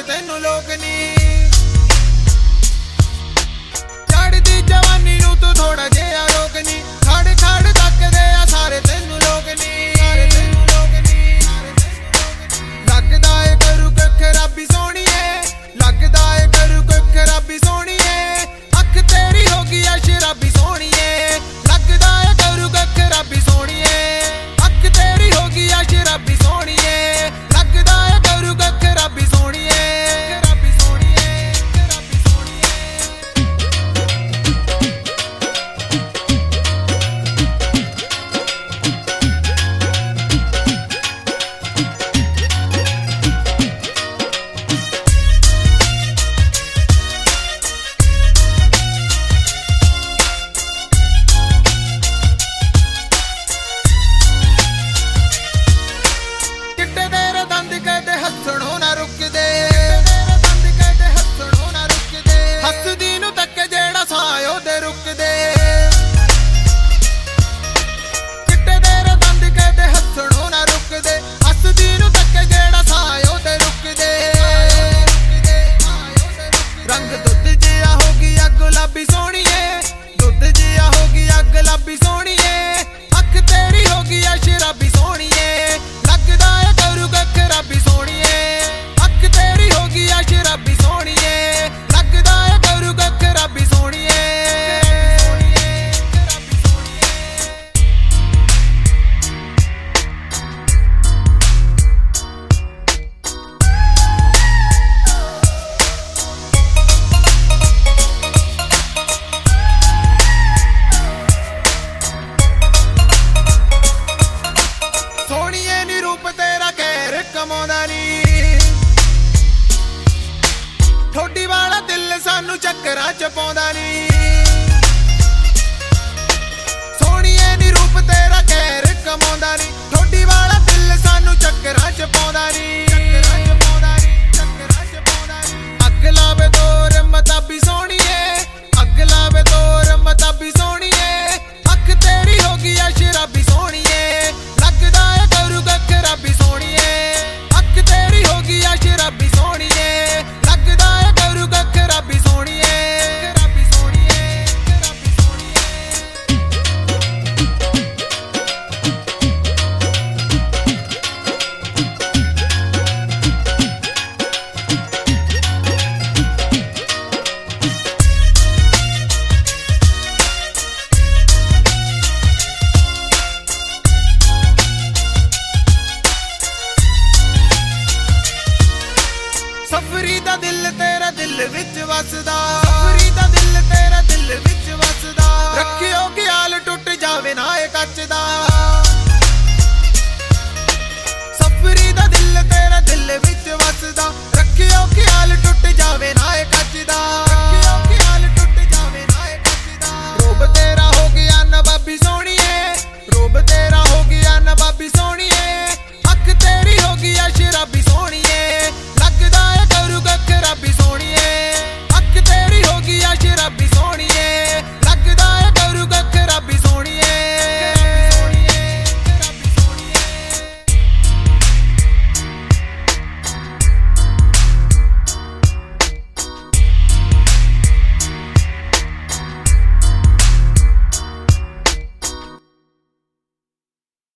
ਸਾਰੇ ਤੈਨੂੰ ਲੋਕ ਨੀ। ਚੜ੍ਹਦੀ ਜਵਾਨੀ ਨੂੰ ਤੂੰ ਥੋੜਾ ਜਿਹਾ ਰੋਕ ਨੀ। ਖੜ ਖੜ ਤੱਕਦੇ ਆ ਸਾਰੇ ਤੈਨੂੰ ਲੋਕ ਨੀ। ਲੱਗਦਾ ਏ ਕਰੂ ਕੱਖ ਰੱਬੀ ਸੋਹਣੀਏ, ਲੱਗਦਾ ਏ ਕਰੂ ਕੱਖ ਰੱਬੀ ਸੋਹਣੀਏ। ਅੱਖ ਤੇਰੀ ਹੋ ਗਈ ਆ ਸ਼ਰਾਬੀ ਸੋਹਣੀਏ, ਲੱਗਦਾ ਏ ਕਰੂ ਕੱਖ ਰੱਬੀ ਸੋਹਣੀਏ। ਅੱਖ ਤੇਰੀ ਹੋ ਗਈ ਆ ਸ਼ਰਾਬੀ ਸੋਹਣੀਏ, ਲੱਗਦਾ ਏ ਕਰੂ ਕੱਖ ਰੱਬੀ ਸੋਹਣੀਏ। ਰੱਬੀ ਸੋਹਣੀਏ, ਰੱਬੀ ਸੋਹਣੀਏ। ਚਿੱਟੇ ਤੇਰੇ ਦੰਦ ਕਦੇ ਹੱਸਣੋਂ ਨਾ ਰੁਕਦੇ, ਦੰਦ ਕਦੇ ਹੱਸਣੋਂ ਨਾ ਰੁਕਦੇ। ਹੱਸਦੀ ਨੂੰ ਤੱਕ ਜਿਹੜਾ ਸਾਹ ਉਹਦੇ ਰੁਕਦੇ। ਚਿੱਟੇ ਤੇਰੇ ਦੰਦ ਕਦੇ ਹੱਸਣੋਂ ਨਾ ਰੁਕਦੇ, ਹੱਸਦੀ ਨੂੰ ਤੱਕ ਜਿਹੜਾ ਸਾਹ ਉਹਦੇ ਰੁਕਦੇ। ਰੰਗ ਦੁੱਧ ਜਿਹਾ ਹੋ ਗਈ ਆ ਗੁਲਾਬੀ ਸੋਹਣੀਏ, ਦੁੱਧ ਜਿਹਾ ਹੋ ਗਈ ਆ ਗੁਲਾਬੀ ਸੋਹਣੀਏ। ਅੱਖ ਤੇਰੀ ਹੋ ਗਈ ਆ ਸ਼ਰਾਬੀ ਸੋਹਣੀਏ, ਲੱਗਦਾ ਏ ਕਰੂ ਕੱਖ ਰੱਬੀ ਸੋਹਣੀਏ। ਅੱਖ ਤੇਰੀ ਹੋ ਗਈ ਆ ਸ਼ਰਾਬੀ ਸੋਹਣੀਏ, ਲੱਗਦਾ ਏ ਕਰੂ ਕੱਖ ਰੱਬੀ ਸੋਹਣੀਏ। ਸੋਹਣੀਏ ਨੀ ਰੂਪ ਤੇਰਾ ਕਹਿਰ ਕਮਾਉਂਦਾ ਨੀ, ਠੋਡੀ ਵਾਲਾ ਦਿਲ ਸਾਨੂੰ ਚੱਕਰਾਂ ਚ ਪਾਉਂਦਾ ਨੀ। ਸੋਹਣੀਏ ਨੀ ਰੂਪ ਤੇਰਾ ਕਹਿਰ ਕਮਾਉਂਦਾ ਨੀ, ਠੋਡੀ ਵਾਲਾ ਦਿਲ ਸਾਨੂੰ ਚੱਕਰਾਂ ਚ ਪਾਉਂਦਾ ਨੀ। ਅੱਗ ਲਾਵੇ ਤੋਰ ਮਤਾਬੀ ਸੋਹਣੀਏ, ਅੱਗ ਲਾਵੇ ਤੋਰ ਮਤਾਬੀ ਸੋਹਣੀਏ। ਅੱਖ ਤੇਰੀ ਹੋ ਗਈ ਆ ਸ਼ਰਾਬੀ ਸੋਹਣੀਏ, ਲੱਗਦਾ ਏ ਕਰੂ ਕੱਖ ਰੱਬੀ ਸੋਹਣੀਏ। ਅੱਖ ਤੇਰੀ ਹੋ ਗਈ ਆ ਸ਼ਰਾਬੀ ਸੋਹਣੀਏ, ਲੱਗਦਾ ਏ ਕਰੂ ਕੱਖ ਰੱਬੀ ਸੋਹਣੀਏ। ਰੱਬੀ ਸੋਹਣੀਏ, ਰੱਬੀ ਸੋਹਣੀਏ। ਸਫਰੀ ਦਾ ਦਿਲ ਤੇਰਾ ਦਿਲ ਵਿੱਚ ਵਸਦਾ,